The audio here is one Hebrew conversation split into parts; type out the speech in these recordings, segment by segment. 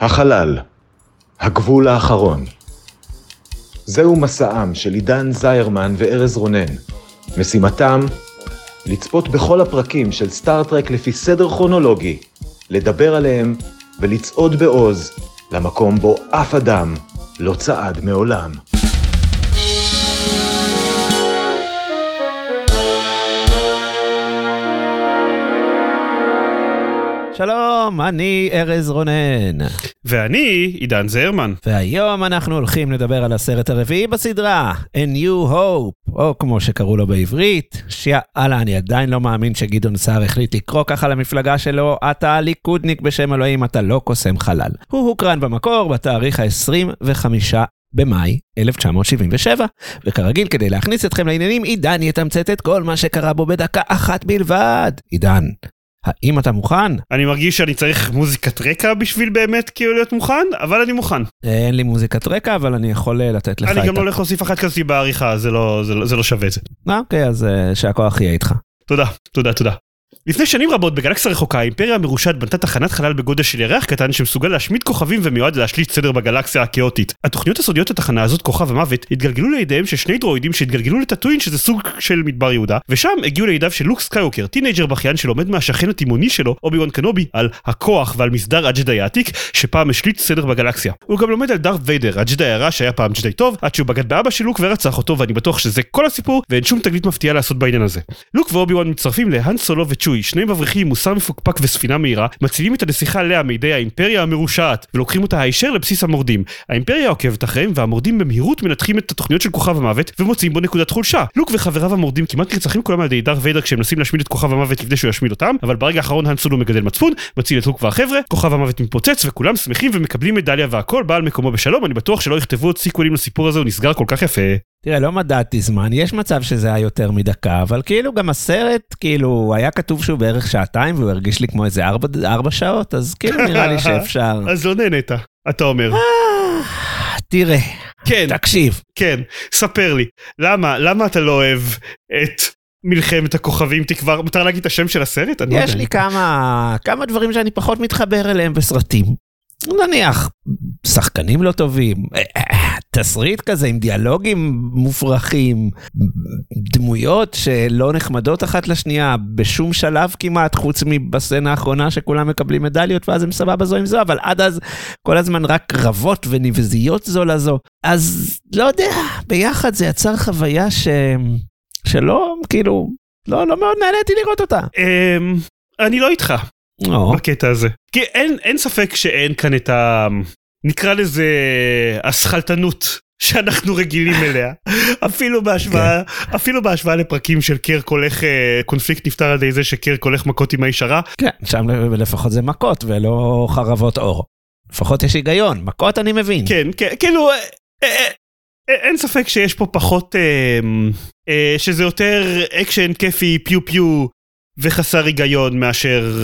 החלל, הגבול האחרון. זהו מסעם של עידן זיירמן וארז רונן. משימתם, לצפות בכל הפרקים של סטארטרק לפי סדר כרונולוגי, לדבר עליהם ולצעוד בעוז למקום בו אף אדם לא צעד מעולם. שלום, אני ארז רונן. ואני עידן זיירמן. והיום אנחנו הולכים לדבר על הסרט הרביעי בסדרה, A New Hope, או כמו שקראו לו בעברית, שיאללה, אני עדיין לא מאמין שגדעון סער החליט לקרוא ככה למפלגה שלו, אתה ליכודניק בשם אלוהים, אתה לא קוסם חלל. הוא הוקרן במקור בתאריך ה-25 במאי 1977, וכרגיל כדי להכניס אתכם לעניינים, עידן יתמצת את כל מה שקרה בו בדקה אחת בלבד. עידן, האם אתה מוכן? אני מרגיש שאני צריך מוזיקת רקע בשביל באמת כאילו להיות מוכן, אבל אני מוכן. אין לי מוזיקת רקע, אבל אני יכול לתת לך אני גם לא הולך להוסיף אחת כזאת בעריכה, זה לא שווה את זה. אוקיי, אז שהכוח יהיה איתך. תודה. לפני שנים רבות בגלקסיה רחוקה, האימפריה המרושעת בנתה תחנת חלל בגודל של ירח קטן שמסוגל להשמיד כוכבים ומיועד להשליט סדר בגלקסיה הכאוטית. התוכניות הסודיות לתחנה הזאת, כוכב המוות, התגלגלו לידיהם של שני דרואידים שהתגלגלו לטאטואין, שזה סוג של מדבר יהודה, ושם הגיעו לידיו של לוק סקייווקר, טינג'ר בכיין שלומד מהשכן התימוני שלו, אובי-וואן קנובי, על הכוח ועל מסדר הג'די העתיק, שפעם השליט סדר בגלקסיה. הוא גם לומד על דארת ויידר, הג'די הרע שהיה פעם ג'די טוב, עד שהוא בגד באבא של לוק ורצח אותו, ואני בטוח שזה כל הסיפור, ואין שום תגלית מפתיעה לעשות בעניין הזה. לוק ואובי-וואן מצטרפים להאן סולו וצ'וי, שני מבריחים, מוסר מפוקפק וספינה מהירה, מצילים את הנסיכה לאה מידי האימפריה המרושעת, ולוקחים אותה הישר לבסיס המורדים. האימפריה עוקבת אחריהם, והמורדים במהירות מנתחים את התוכניות של כוכב המוות, ומוצאים בו נקודת חולשה. לוק וחבריו המורדים כמעט נרצחים כולם על ידי דארת ויידר כשהם מנסים להשמיד את כוכב המוות לפני שהוא ישמיד אותם, אבל ברגע האחרון האן סולו מגדל מצפון, מציל את לוק והחבר'ה, כוכב המוות מתפוצץ וכולם שמחים ומקבלים מדליה והכל בא על מקומו בשלום. אני בטוח שלא יכתבו עוד סיקוולים לסיפור הזה, הוא נסגר כל כך יפה. תראה, לא מדעתי זמן, יש מצב שזה היה יותר מדקה, אבל כאילו גם הסרט, כאילו, היה כתוב שהוא בערך שעתיים, והוא הרגיש לי כמו איזה 4 שעות, אז כאילו נראה לי שאפשר. אז לא נהנית, אתה אומר. תראה, כן, תקשיב. כן, ספר לי, למה אתה לא אוהב את מלחמת הכוכבים? תקווה, מותר להגיד את השם של הסרט? יש לי כמה דברים שאני פחות מתחבר אליהם בסרטים. נניח, שחקנים לא טובים, תסריט כזה עם דיאלוגים מופרכים, דמויות שלא נחמדות אחת לשנייה, בשום שלב כמעט, חוץ מבסצנה האחרונה שכולם מקבלים מדליות, ואז הם סבבה זו עם זו, אבל עד אז כל הזמן רק רבות ונבזיות זו לזו. אז לא יודע, ביחד זה יצר חוויה שלא, כאילו, לא מאוד נהניתי לראות אותה. אני לא איתך. בקטע הזה. כי אין ספק שאין כאן את נקרא לזה הסחלטנות שאנחנו רגילים אליה. אפילו בהשוואה לפרקים של קרק הולך, קונפליקט נפתר על ידי זה שקרק הולך מכות עם הישרה. כן, שם לפחות זה מכות ולא חרבות אור. לפחות יש היגיון, מכות אני מבין. כן, כאילו, אין ספק שיש פה פחות, שזה יותר אקשן, כיפי, פיו פיו, וחסר היגיון מאשר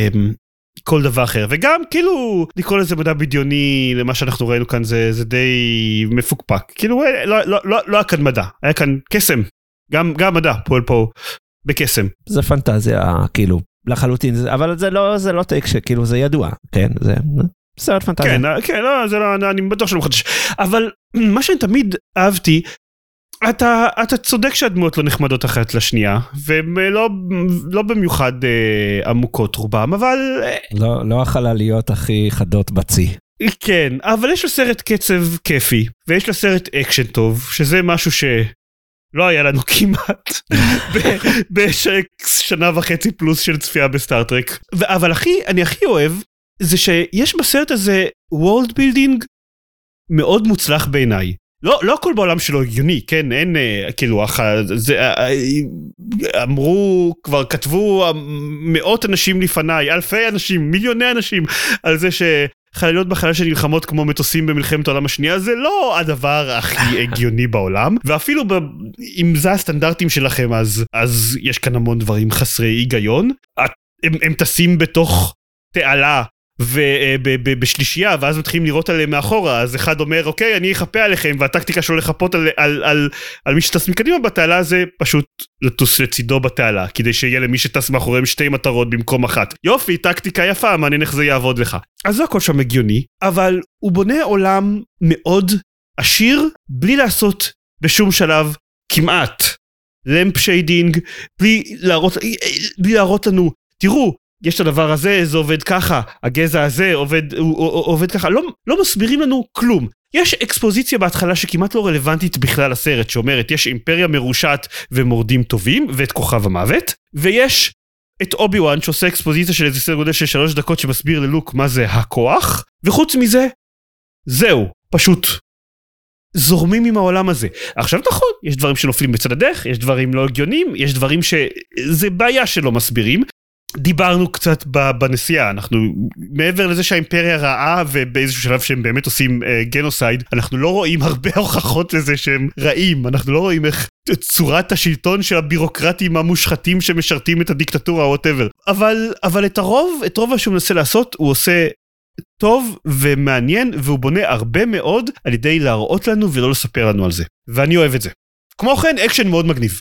כל דבר אחר. וגם כאילו לקרוא לזה מדע בדיוני למה שאנחנו ראינו כאן זה די מפוקפק. כאילו לא היה כאן מדע, היה כאן קסם. גם מדע פועל פה בקסם. זה פנטזיה כאילו לחלוטין, אבל זה לא טייק שכאילו זה ידוע. כן, זה סרט פנטזיה. כן, לא, זה לא, אני בטוח שלא מחדש. אבל מה שאני תמיד אהבתי, אתה צודק שהדמות לא נחמדות אחת לשנייה, והן לא במיוחד עמוקות רובם, אבל לא החלליות הכי חדות בצי. כן, אבל יש לסרט קצב כיפי, ויש לסרט אקשן טוב, שזה משהו שלא היה לנו כמעט בשנה וחצי פלוס של צפייה בסטארטרק. אבל אני הכי אוהב, זה שיש בסרט הזה וורלד בילדינג מאוד מוצלח בעיניי. לא הכל בעולם שלו הגיוני, כן, אין, כאילו, אמרו, כבר כתבו מאות אנשים לפניי, אלפי אנשים, מיליוני אנשים, על זה שחלליות בחלל שנלחמות כמו מטוסים במלחמת העולם השנייה, זה לא הדבר הכי הגיוני בעולם, ואפילו אם זה הסטנדרטים שלכם, אז יש כאן המון דברים חסרי היגיון, הם טסים בתוך תעלה, בשלישייה, ואז מתחילים לראות עליהם מאחורה, אז אחד אומר, אוקיי, אני אחפה עליכם, והטקטיקה שלו לחפות על מי שטס מקדימה בתעלה, זה פשוט לטוס לצידו בתעלה, כדי שיהיה למי שטס מאחוריהם 2 מטרות במקום אחת. יופי, טקטיקה יפה, מעניין איך זה יעבוד לך. אז זה הכל שם הגיוני, אבל הוא בונה עולם מאוד עשיר, בלי לעשות בשום שלב כמעט למפ שיידינג, בלי להראות לנו, תראו, יש את הדבר הזה, זה עובד ככה, הגזע הזה עובד ככה, לא מסבירים לנו כלום. יש אקספוזיציה בהתחלה שכמעט לא רלוונטית בכלל לסרט, שאומרת, יש אימפריה מרושעת ומורדים טובים, ואת כוכב המוות, ויש את אובי-וואן שעושה אקספוזיציה של איזה סרט גודל של 3 דקות שמסביר ללוק מה זה הכוח, וחוץ מזה, זהו, פשוט זורמים עם העולם הזה. עכשיו נכון, יש דברים שנופלים בצד הדרך, יש דברים לא הגיוניים, יש דברים שזה בעיה שלא מסבירים. דיברנו קצת בנסיעה, אנחנו מעבר לזה שהאימפריה רעה ובאיזשהו שלב שהם באמת עושים גנוסייד, אנחנו לא רואים הרבה הוכחות לזה שהם רעים, אנחנו לא רואים איך צורת השלטון של הבירוקרטים המושחתים שמשרתים את הדיקטטורה או whatever, אבל את רוב מה שהוא מנסה לעשות הוא עושה טוב ומעניין, והוא בונה הרבה מאוד על ידי להראות לנו ולא לספר לנו על זה, ואני אוהב את זה. כמו כן, אקשן מאוד מגניב.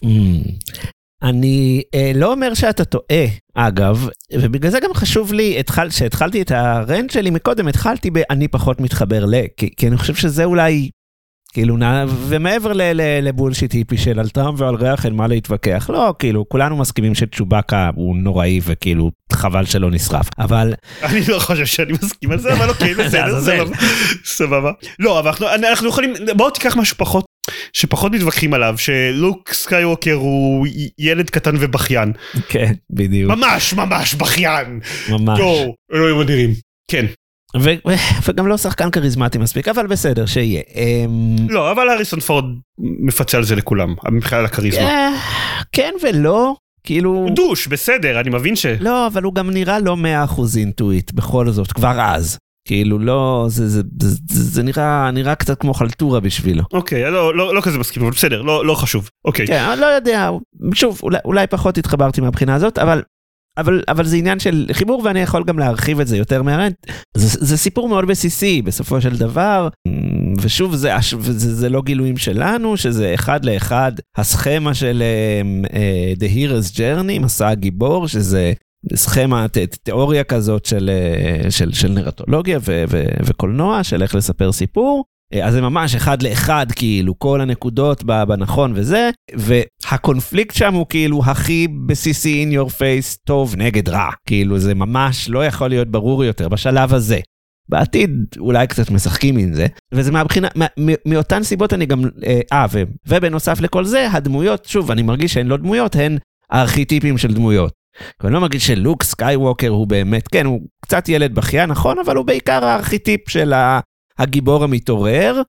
אני לא אומר שאתה טועה, אגב, ובגלל זה גם חשוב לי, שהתחלתי את הרנט שלי מקודם, התחלתי אני פחות מתחבר כי אני חושב שזה אולי, כאילו, ומעבר לבולשיט היפי של על טעם ועל ריח אין מה להתווכח, לא, כאילו, כולנו מסכימים שצ'ובאקה הוא נוראי וכאילו, חבל שלא נשרף, אבל... אני לא חושב שאני מסכים על זה, אבל אוקיי, בסדר, סבבה. לא, אבל אנחנו יכולים, בואו תיקח משהו פחות, שפחות מתווכחים עליו, שלוק סקייווקר הוא ילד קטן ובכיין. כן, בדיוק. ממש בכיין. ממש. אלוהים אדירים. כן. וגם לא שחקן כריזמטי מספיק, אבל בסדר, שיהיה. לא, אבל הריסון פורד מפצה על זה לכולם, מבחינת הכריזמה. כן ולא, כאילו... דוש, בסדר, אני מבין ש... לא, אבל הוא גם נראה לא 100% אינטואיט, בכל זאת, כבר אז. כאילו לא, זה נראה קצת כמו חלטורה בשבילו. אוקיי, לא כזה מסכים, אבל בסדר, לא חשוב. אוקיי. כן, אני לא יודע, שוב, אולי פחות התחברתי מהבחינה הזאת, אבל זה עניין של חיבור, ואני יכול גם להרחיב את זה יותר מהרנט. זה סיפור מאוד בסיסי, בסופו של דבר, ושוב, זה לא גילויים שלנו, שזה אחד לאחד, הסכמה של The Hero's Journey, מסע הגיבור, שזה סכמה, תיאוריה כזאת של נרטולוגיה וקולנוע, של איך לספר סיפור, אז זה ממש אחד לאחד, כאילו, כל הנקודות בנכון וזה, והקונפליקט שם הוא כאילו הכי בסיסי in your face, טוב נגד רע, כאילו זה ממש לא יכול להיות ברור יותר בשלב הזה. בעתיד אולי קצת משחקים עם זה, וזה מהבחינה, מאותן סיבות אני גם, ובנוסף לכל זה, הדמויות, שוב, אני מרגיש שהן לא דמויות, הן הארכיטיפים של דמויות. אני לא מרגיש שלוק סקייווקר הוא באמת, כן, הוא קצת ילד בכיין, נכון, אבל הוא בעיקר הארכיטיפ של הגיבור המתעורר,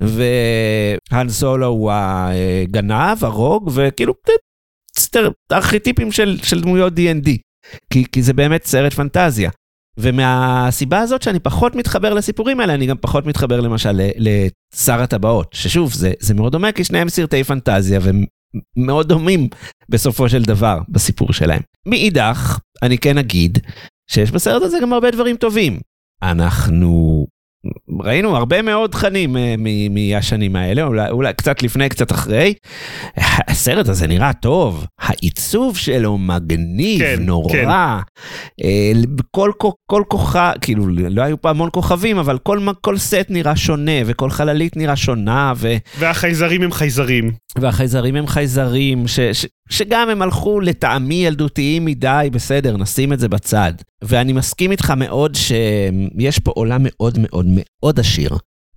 והן סולו הוא הגנב, הרוג, וכאילו, ארכיטיפים של דמויות D&D, כי זה באמת סרט פנטזיה. ומהסיבה הזאת שאני פחות מתחבר לסיפורים האלה, אני גם פחות מתחבר למשל לשר הטבעות, ששוב, זה מאוד דומה, כי שניהם סרטי פנטזיה, ומאוד דומים בסופו של דבר בסיפור שלהם. מאידך, אני כן אגיד, שיש בסרט הזה גם הרבה דברים טובים. אנחנו ראינו הרבה מאוד תכנים מהשנים האלה, אולי קצת לפני, קצת אחרי. הסרט הזה נראה טוב, העיצוב שלו מגניב, כן, נורא. כן. כל כוכב, כאילו לא היו פה המון כוכבים, אבל כל סט נראה שונה, וכל חללית נראה שונה. והחייזרים הם חייזרים. והחייזרים הם חייזרים, שגם הם הלכו לטעמי ילדותיים מדי, בסדר, נשים את זה בצד. ואני מסכים איתך מאוד שיש פה עולם מאוד מאוד מאוד עשיר,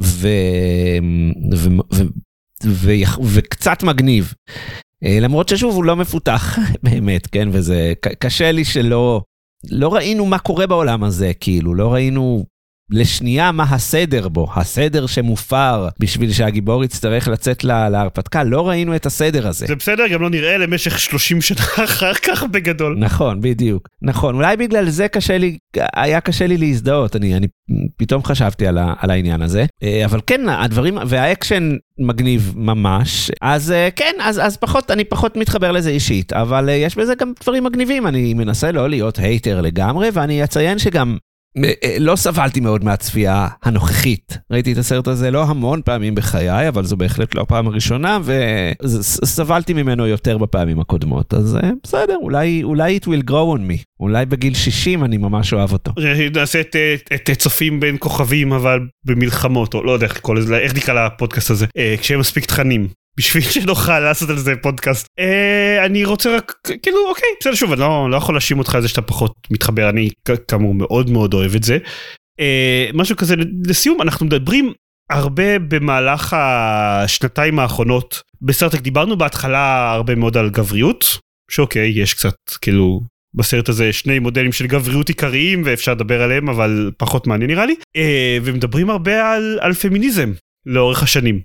וקצת מגניב. למרות ששוב הוא לא מפותח באמת, כן? וזה קשה לי שלא ראינו מה קורה בעולם הזה, כאילו, לא ראינו לשנייה מה הסדר בו, הסדר שמופר בשביל שהגיבור יצטרך לצאת להרפתקה, לא ראינו את הסדר הזה. זה בסדר, גם לא נראה למשך 30 שנה אחר כך בגדול. נכון, בדיוק. נכון, אולי בגלל זה היה קשה לי להזדהות, אני פתאום חשבתי על העניין הזה, אבל כן, הדברים, והאקשן מגניב ממש, אז כן, אז אני פחות מתחבר לזה אישית, אבל יש בזה גם דברים מגניבים, אני מנסה לא להיות הייטר לגמרי, ואני אציין שגם לא סבלתי מאוד מהצפייה הנוכחית. ראיתי את הסרט הזה לא המון פעמים בחיי, אבל זו בהחלט לא הפעם הראשונה, וסבלתי ממנו יותר בפעמים הקודמות. אז בסדר, אולי it will grow on me. אולי בגיל 60 אני ממש אוהב אותו. נעשה את צופים בין כוכבים, אבל במלחמות, או לא יודע איך נקרא לפודקאסט הזה, כשהם מספיק תכנים. בשביל שנוכל לעשות על זה פודקאסט. אני רוצה רק, כאילו, אוקיי, בסדר שוב, אני לא יכול להאשים אותך על זה שאתה פחות מתחבר, אני כאמור מאוד מאוד אוהב את זה. משהו כזה, לסיום, אנחנו מדברים הרבה במהלך השנתיים האחרונות, בסרט דיברנו בהתחלה הרבה מאוד על גבריות, שאוקיי, יש קצת, כאילו, בסרט הזה שני מודלים של גבריות עיקריים, ואפשר לדבר עליהם, אבל פחות מעניין נראה לי, ומדברים הרבה על פמיניזם, לאורך השנים.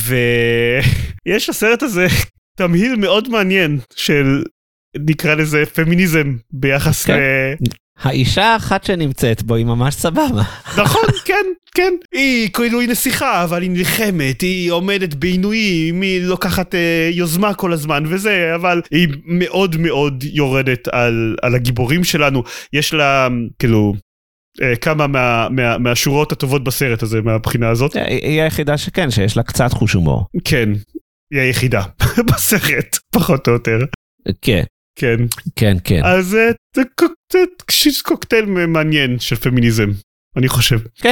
ויש לסרט הזה תמהיל מאוד מעניין של נקרא לזה פמיניזם ביחס ל... האישה האחת שנמצאת בו היא ממש סבבה. נכון, כן, כן. היא כאילו היא נסיכה, אבל היא נלחמת, היא עומדת בעינויים, היא לוקחת יוזמה כל הזמן וזה, אבל היא מאוד מאוד יורדת על הגיבורים שלנו. יש לה כאילו... כמה מהשורות הטובות בסרט הזה, מהבחינה הזאת. היא היחידה שכן, שיש לה קצת חוש הומור. כן, היא היחידה בסרט, פחות או יותר. כן. כן. כן, כן. אז זה קוקטייל מעניין של פמיניזם, אני חושב. כן.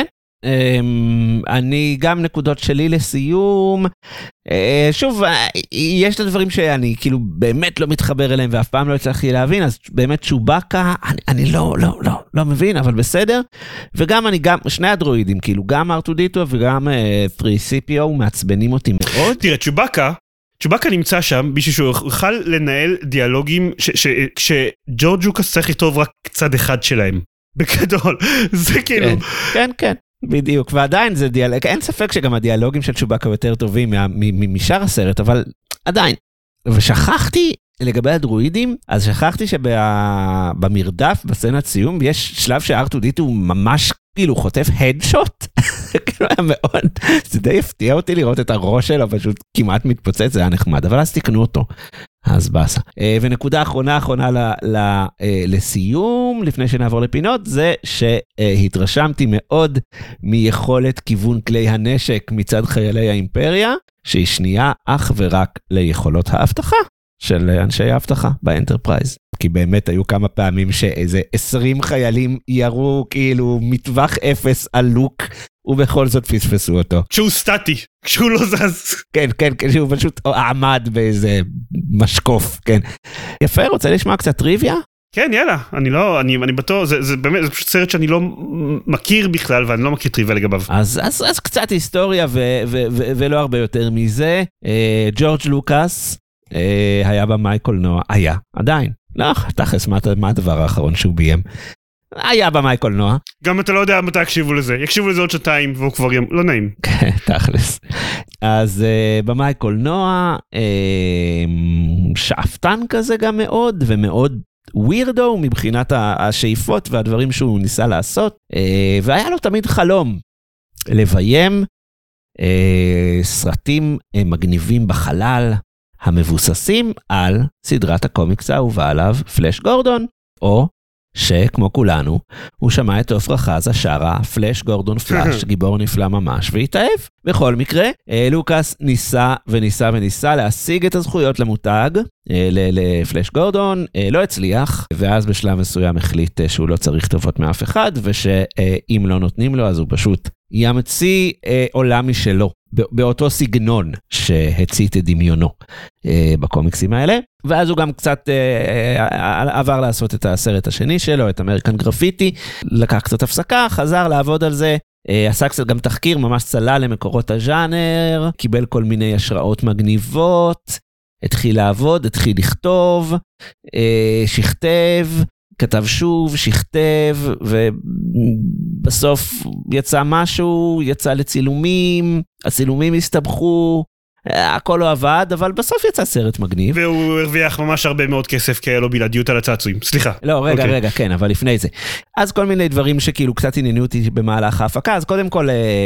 אני גם נקודות שלי לסיום, שוב, יש את הדברים שאני כאילו באמת לא מתחבר אליהם ואף פעם לא הצלחתי להבין, אז באמת צ'ובאקה, אני לא מבין, אבל בסדר, וגם אני גם, שני הדרואידים, כאילו גם R2D2 וגם 3CPO מעצבנים אותי מאוד. תראה, צ'ובאקה נמצא שם בשביל שהוא יוכל לנהל דיאלוגים שג'ורג' לוקאס צריך לכתוב רק צד אחד שלהם, בגדול, זה כאילו... כן, כן. בדיוק, ועדיין זה דיאלוג, אין ספק שגם הדיאלוגים של צ'ובאקה יותר טובים משאר הסרט, אבל עדיין. ושכחתי לגבי הדרואידים, אז שכחתי שבמרדף, בסצנת סיום, יש שלב ש-R2D2 ממש כאילו חוטף הדשוט, זה כאילו היה מאוד, זה די הפתיע אותי לראות את הראש שלו, פשוט כמעט מתפוצץ, זה היה נחמד, אבל אז תקנו אותו. אז בסה. ונקודה אחרונה לסיום, לפני שנעבור לפינות, זה שהתרשמתי מאוד מיכולת כיוון כלי הנשק מצד חיילי האימפריה, שהיא שנייה אך ורק ליכולות האבטחה של אנשי האבטחה באנטרפרייז. כי באמת היו כמה פעמים שאיזה 20 חיילים ירו כאילו מטווח אפס על לוק, ובכל זאת פספסו אותו. כשהוא סטטי, כשהוא לא זז. כן, כן, כשהוא פשוט עמד באיזה משקוף, כן. יפה, רוצה לשמוע קצת טריוויה? כן, יאללה, אני בטוח, זה באמת, זה פשוט סרט שאני לא מכיר בכלל, ואני לא מכיר טריוויה לגביו. אז קצת היסטוריה, ולא הרבה יותר מזה. ג'ורג' לוקאס היה במאי קולנוע, היה, עדיין. לא, תכלס, מה הדבר האחרון שהוא ביים? היה במאי קולנוע. גם אתה לא יודע מתי יקשיבו לזה. יקשיבו לזה עוד שנתיים והוא כבר לא נעים. כן, תכלס. אז במאי קולנוע, שאפתן כזה גם מאוד, ומאוד ווירדו מבחינת השאיפות והדברים שהוא ניסה לעשות. והיה לו תמיד חלום לביים סרטים מגניבים בחלל, המבוססים על סדרת הקומיקס האהובה עליו, פלאש גורדון, או שכמו כולנו, הוא שמע את עופרה חזה שרה, פלאש גורדון פלאש, גיבור נפלא ממש, והתאהב. בכל מקרה, לוקאס ניסה להשיג את הזכויות למותג, לפלאש גורדון, לא הצליח, ואז בשלב מסוים החליט שהוא לא צריך טובות מאף אחד, ושאם לא נותנים לו, אז הוא פשוט ימציא עולם משלו, באותו סגנון שהצית את דמיונו בקומיקסים האלה, ואז הוא גם קצת עבר לעשות את הסרט השני שלו, את אמריקן גרפיטי, לקח קצת הפסקה, חזר לעבוד על זה, עשה קצת גם תחקיר, ממש צלל למקורות הז'אנר, קיבל כל מיני השראות מגניבות, התחיל לעבוד, התחיל לכתוב, שכתב, כתב שוב, שכתב, ובסוף יצא משהו, יצא לצילומים, הצילומים הסתבכו, הכל לא עבד, אבל בסוף יצא סרט מגניב. והוא הרוויח ממש הרבה מאוד כסף, כי היה לו בלעדיות על הצעצועים. סליחה. לא, רגע, כן, אבל לפני זה. אז כל מיני דברים שכאילו קצת עניינו אותי במהלך ההפקה, אז קודם כל,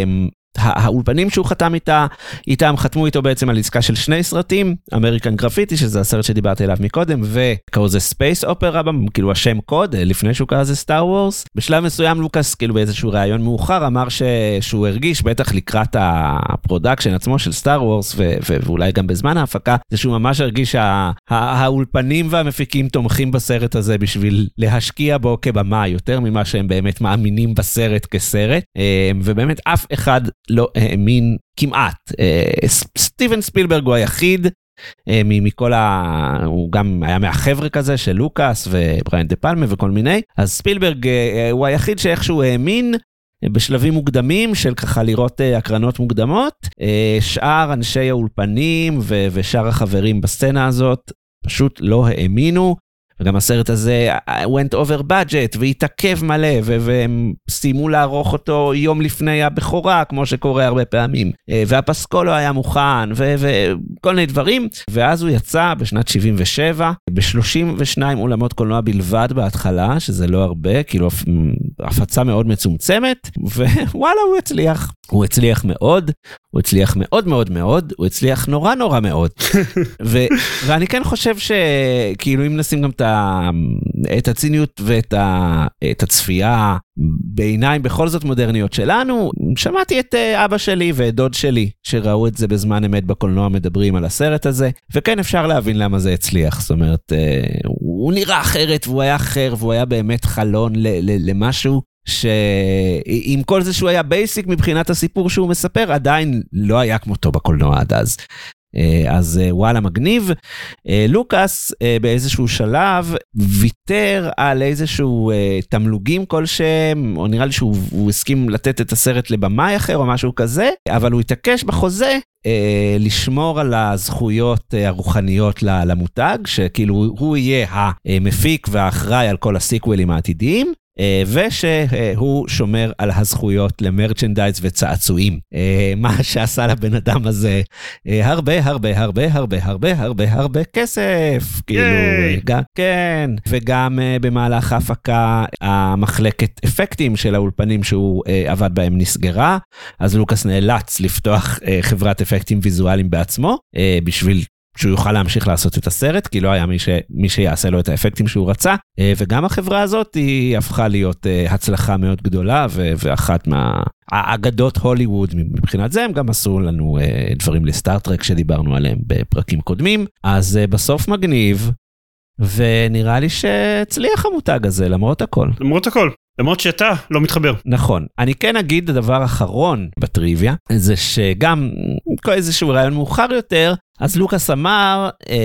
האולפנים שהוא חתם איתם חתמו איתו בעצם על עסקה של 2 סרטים, אמריקן גרפיטי, שזה הסרט שדיברתי עליו מקודם, וקראו זה ספייס אופרה, כאילו השם קוד, לפני שהוא קרא זה סטאר וורס. בשלב מסוים לוקאס, כאילו באיזשהו ראיון מאוחר, אמר שהוא הרגיש, בטח לקראת הפרודקשן עצמו של סטאר וורס, ואולי גם בזמן ההפקה, זה שהוא ממש הרגיש שהאולפנים והמפיקים תומכים בסרט הזה בשביל להשקיע בו כבמה, יותר ממה שהם באמת מאמינים בסרט כסרט, ובאמת אף אחד לא האמין כמעט. סטיבן ספילברג הוא היחיד, מכל הוא גם היה מהחבר'ה כזה של לוקאס ובריאן דה פלמה וכל מיני, אז ספילברג הוא היחיד שאיכשהו האמין בשלבים מוקדמים של ככה לראות הקרנות מוקדמות. שאר אנשי האולפנים ושאר החברים בסצנה הזאת פשוט לא האמינו, וגם הסרט הזה went over budget והתעכב מלא, והם סיימו לערוך אותו יום לפני הבכורה, כמו שקורה הרבה פעמים, והפסקול לא היה מוכן, וכל מיני דברים, ואז הוא יצא בשנת 77, ב-32 אולמות קולנוע בלבד בהתחלה, שזה לא הרבה, כאילו הפצה מאוד מצומצמת, ווואלה הוא הצליח. הוא הצליח מאוד, הוא הצליח מאוד מאוד מאוד, הוא הצליח נורא נורא מאוד. ואני כן חושב שכאילו אם נשים גם את הציניות ואת הצפייה בעיניים בכל זאת מודרניות שלנו, שמעתי את אבא שלי ואת דוד שלי שראו את זה בזמן אמת בקולנוע מדברים על הסרט הזה, וכן אפשר להבין למה זה הצליח. זאת אומרת, הוא נראה אחרת והוא היה אחר והוא היה באמת חלון למשהו שעם כל זה שהוא היה בייסיק מבחינת הסיפור שהוא מספר, עדיין לא היה כמותו בקולנוע עד אז. אז וואלה מגניב. לוקאס באיזשהו שלב ויתר על איזשהו תמלוגים כלשהם, או נראה לי שהוא הסכים לתת את הסרט לבמאי אחר או משהו כזה, אבל הוא התעקש בחוזה לשמור על הזכויות הרוחניות למותג, שכאילו הוא יהיה המפיק והאחראי על כל הסיקוולים העתידיים, ושהוא שומר על הזכויות למרצ'נדייז וצעצועים. מה שעשה לבן אדם הזה הרבה הרבה הרבה הרבה הרבה הרבה הרבה כסף. כאילו, כן. וגם במהלך ההפקה המחלקת אפקטים של האולפנים שהוא עבד בהם נסגרה, אז לוקאס נאלץ לפתוח חברת אפקטים ויזואליים בעצמו, בשביל שהוא יוכל להמשיך לעשות את הסרט, כי לא היה מי שיעשה לו את האפקטים שהוא רצה, וגם החברה הזאת היא הפכה להיות הצלחה מאוד גדולה, ואחת מהאגדות הוליווד מבחינת זה, הם גם עשו לנו דברים לסטארטרק שדיברנו עליהם בפרקים קודמים, אז בסוף מגניב, ונראה לי שהצליח המותג הזה, למרות הכל. למרות הכל. למרות שאתה לא מתחבר. נכון. אני כן אגיד הדבר האחרון בטריוויה, זה שגם כל איזשהו רעיון מאוחר יותר, אז לוקאס אמר,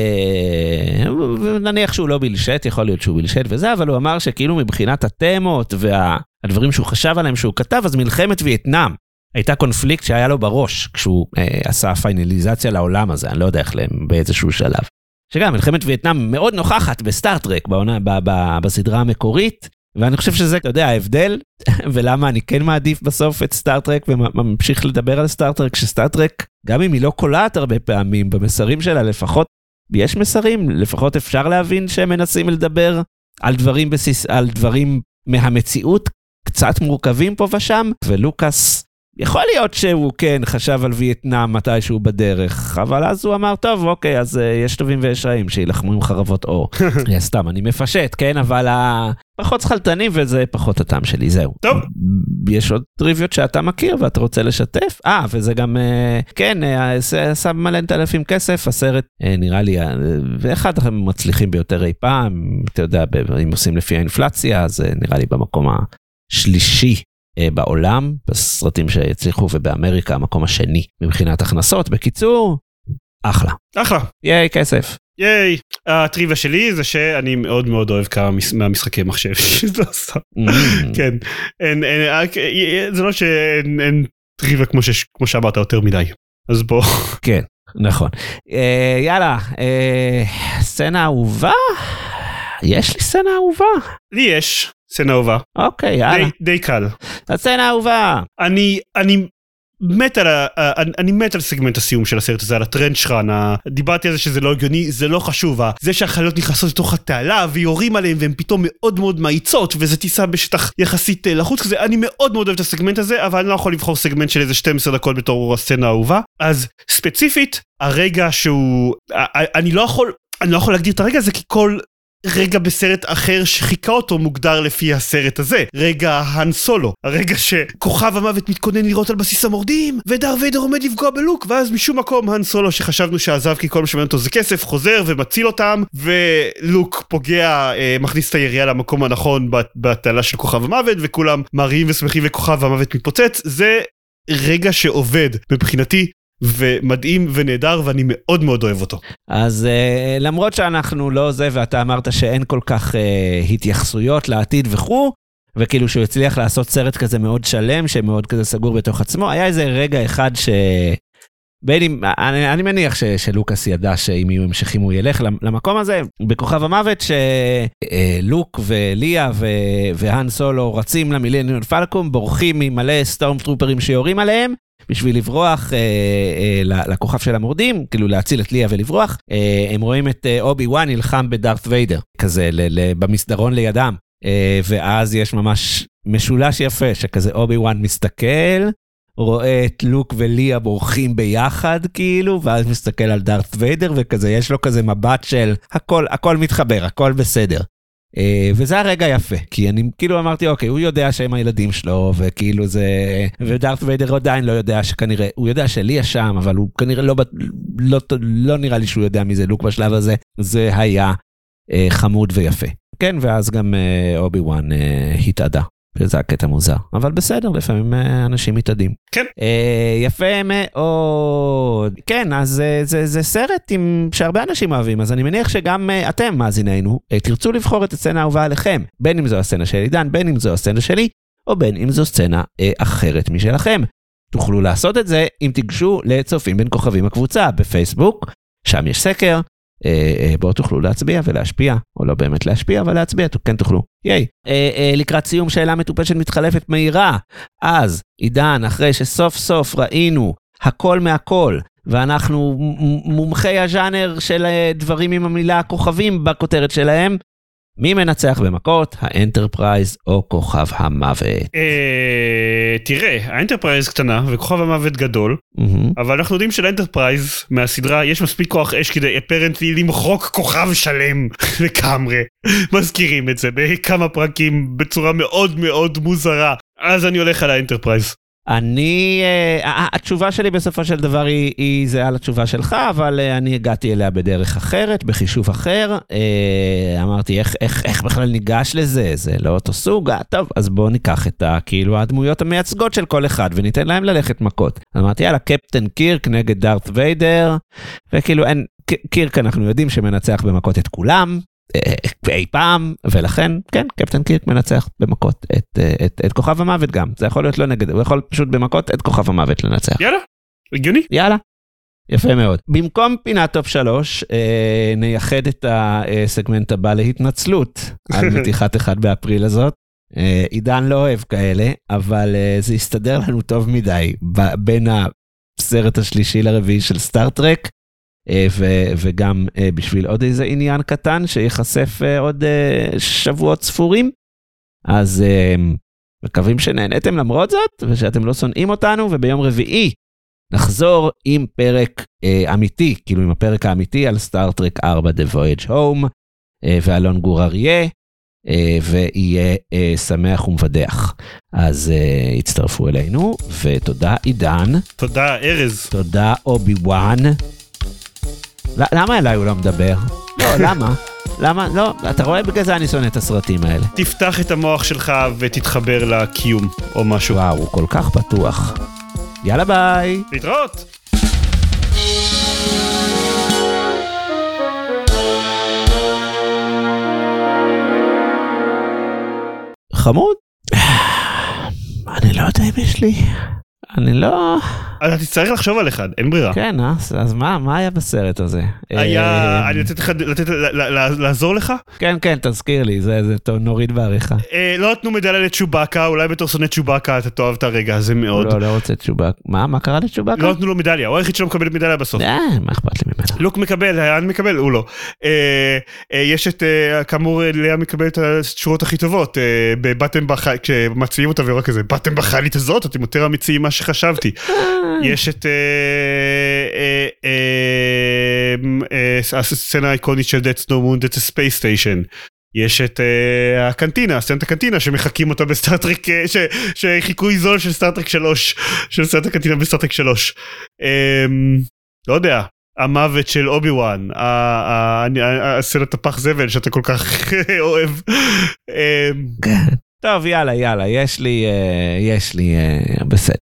נניח שהוא לא בלשת, יכול להיות שהוא בלשת וזה, אבל הוא אמר שכאילו מבחינת התמות והדברים שהוא חשב עליהם שהוא כתב, אז מלחמת וייטנאם הייתה קונפליקט שהיה לו בראש, כשהוא עשה פיינליזציה לעולם הזה, אני לא יודע איך להם באיזשהו שלב. שגם מלחמת וייטנאם מאוד נוכחת בסטארטרק, בסדרה המקורית, ואני חושב שזה, אתה יודע, ההבדל, ולמה אני כן מעדיף בסוף את סטארטרק, וממשיך לדבר על סטארטרק, שסטארטרק, גם אם היא לא קולעת הרבה פעמים, במסרים שלה לפחות, יש מסרים, לפחות אפשר להבין שהם מנסים לדבר על דברים מהמציאות, קצת מורכבים פה ושם, ולוקאס, יכול להיות שהוא כן חשב על וייטנאם מתישהו בדרך, אבל אז הוא אמר, טוב, אוקיי, אז יש טובים ויש רעים שילחמו עם חרבות אור. סתם, אני מפשט, כן, אבל פחות שחלטנים וזה פחות הטעם שלי, זהו. טוב. יש עוד טריוויות שאתה מכיר ואתה רוצה לשתף? וזה גם, כן, שם מלא אלפים כסף, הסרט נראה לי, ואחד המצליחים ביותר אי פעם, אתה יודע, אם עושים לפי האינפלציה, אז נראה לי במקום השלישי, בעולם, בסרטים שהצליחו, ובאמריקה המקום השני מבחינת הכנסות. בקיצור, אחלה. אחלה. ייי, כסף. ייי. הטריוויה שלי זה שאני מאוד מאוד אוהב כמה מהמשחקי מחשב. כן. זה לא שאין טריוויה כמו שאמרת יותר מדי. אז בוא. כן, נכון. יאללה, סצנה אהובה? יש לי סצנה אהובה? לי יש. סצנה אהובה. אוקיי, יאללה. די קל. הסצנה אהובה. אני אני מת על סגמנט הסיום של הסרט הזה, על הטרנצ'רן, דיברתי על זה שזה לא הגיוני, זה לא חשוב, זה שהחיות נכנסות לתוך התעלה ויורים עליהם והן פתאום מאוד מאוד מאיצות, וזה טיסה בשטח יחסית לחוץ כזה, אני מאוד מאוד אוהב את הסגמנט הזה, אבל אני לא יכול לבחור סגמנט של איזה 12 דקות בתור הסצנה האהובה. אז ספציפית, הרגע שהוא, אני לא יכול להגדיר את הרגע הזה, כי כל רגע בסרט אחר שחיכה אותו מוגדר לפי הסרט הזה. רגע האן סולו, הרגע שכוכב המוות מתכונן לראות על בסיס המורדים, ודארת' ויידר עומד לפגוע בלוק, ואז משום מקום האן סולו שחשבנו שעזב כי כל מה שמעניין אותו זה כסף, חוזר ומציל אותם, ולוק פוגע, מכניס את הירייה למקום הנכון בתעלה של כוכב המוות, וכולם מראים ושמחים וכוכב המוות מתפוצץ. זה רגע שעובד מבחינתי, ומדהים ונהדר, ואני מאוד מאוד אוהב אותו. אז למרות שאנחנו לא זה, ואתה אמרת שאין כל כך התייחסויות לעתיד וכו', וכאילו שהוא הצליח לעשות סרט כזה מאוד שלם, שמאוד כזה סגור בתוך עצמו, היה איזה רגע אחד אני מניח שלוקאס ידע שאם יהיו המשכים הוא ילך למקום הזה, בכוכב המוות שלוק וליה והאן סולו רצים למילניום פלקון, בורחים ממלא סטורם טרופרים שיורים עליהם, בשביל לברוח לכוכב של המורדים, כאילו להציל את ליה ולברוח, הם רואים את אובי וואן נלחם בדארת' ויידר, כזה במסדרון לידם, ואז יש ממש משולש יפה, שכזה אובי וואן מסתכל, רואה את לוק וליה בורחים ביחד כאילו, ואז מסתכל על דארת' ויידר, וכזה יש לו כזה מבט של הכל מתחבר, הכל בסדר. וזה הרגע יפה, כי אני כאילו אמרתי, אוקיי, הוא יודע שהם הילדים שלו, וכאילו זה, ודארת' ויידר עדיין לא יודע שכנראה, הוא יודע שליה שם, אבל הוא כנראה לא נראה לי שהוא יודע מי זה לוק בשלב הזה, זה היה חמוד ויפה. כן, ואז גם אובי וואן התעדה. זה הקטע מוזר, אבל בסדר, לפעמים אנשים מתעדים. כן. יפה מאוד. כן, אז זה סרט שהרבה אנשים אוהבים, אז אני מניח שגם אתם, מאזינינו, תרצו לבחור את הסצנה האהובה עליכם, בין אם זו הסצנה של עידן, בין אם זו הסצנה שלי, או בין אם זו סצנה אחרת משלכם. תוכלו לעשות את זה אם תיגשו לצופים בין כוכבים הקבוצה בפייסבוק, שם יש סקר, בואו תוכלו להצביע ולהשפיע, או לא באמת להשפיע, אבל להצביע, כן תוכלו. ייי. לקראת סיום שאלה מטופשת מתחלפת מהירה, אז עידן, אחרי שסוף סוף ראינו הכל מהכל, ואנחנו מומחי הז'אנר של דברים עם המילה כוכבים בכותרת שלהם, מי מנצח במכות, האנטרפרייז או כוכב המוות? תראה, האנטרפרייז קטנה וכוכב המוות גדול, אבל אנחנו יודעים שלאנטרפרייז מהסדרה יש מספיק כוח אש כדי אפרנטלי למחוק כוכב שלם לגמרי. מזכירים את זה בכמה פרקים בצורה מאוד מאוד מוזרה, אז אני הולך על האנטרפרייז. התשובה שלי בסופו של דבר היא זהה לתשובה שלך, אבל אני הגעתי אליה בדרך אחרת, בחישוב אחר, אמרתי איך בכלל ניגש לזה, זה לא אותו סוג, טוב, אז בואו ניקח את כאילו הדמויות המייצגות של כל אחד, וניתן להם ללכת מכות. אמרתי, יאללה, קפטן קירק נגד דארת' ויידר, וכאילו קירק אנחנו יודעים שמנצח במכות את כולם, אי פעם, ולכן, כן, קפטן קירק מנצח במכות את כוכב המוות גם. זה יכול להיות לא נגד, הוא יכול פשוט במכות את כוכב המוות לנצח. יאללה, הגיוני. יאללה, יפה מאוד. במקום פינת טופ 3, נייחד את הסגמנט הבא להתנצלות על מתיחת 1 באפריל הזאת. עידן לא אוהב כאלה, אבל זה יסתדר לנו טוב מדי בין הסרט השלישי לרביעי של סטאר טרק, וגם בשביל עוד איזה עניין קטן שיחשף עוד שבועות ספורים. אז מקווים שנהנתם למרות זאת, ושאתם לא שונאים אותנו, וביום רביעי נחזור עם פרק אמיתי, כאילו עם הפרק האמיתי על סטאר טרק 4 The Voyage Home, ואלון גור אריה, ויהיה שמח ומבדח. אז הצטרפו אלינו, ותודה עידן. תודה ארז. תודה אובי וואן. למה אליי הוא לא מדבר? לא, למה? למה? לא, אתה רואה בגלל זה אני שונא את הסרטים האלה. תפתח את המוח שלך ותתחבר לקיום או משהו. וואו, הוא כל כך פתוח. יאללה ביי. להתראות. חמוד? אני לא יודע אם יש לי. אני לא... אתה תצטרך לחשוב על אחד, אין ברירה. כן, אז מה היה בסרט הזה? היה, אני לעזור לך? כן, תזכיר לי, זה טוב, נוריד בעריכה. לא נתנו מדליה לצ'ובאקה, אולי בתור שונא צ'ובאקה, אתה תאהב את הרגע הזה מאוד. לא רוצה צ'ובאקה. מה קרה לצ'ובאקה? לא נתנו לו מדליה, הוא היחיד שלא מקבל מדליה בסוף. מה אכפת לי ממנו? לוק מקבל, אני מקבל, הוא לא. יש את, כאמור, לאה מקבל את השורות הכי טובות, באתם בחיים, כשמציעים אותה ורק כזה, באתם בחיילית הזאת, אתם יותר אמיצים מה שחשבתי. יש את הסצנה האיקונית של That's No Moon, That's a Space Station. יש את הקנטינה, סצנת הקנטינה שמחכים אותה בסטארטרק, שחיקוי זול של סטארטרק 3, של סצנת הקנטינה בסטארטרק 3. לא יודע, המוות של אובי-וואן, הסצנת הפח זבל שאתה כל כך אוהב. טוב, יאללה, יש לי בסדר.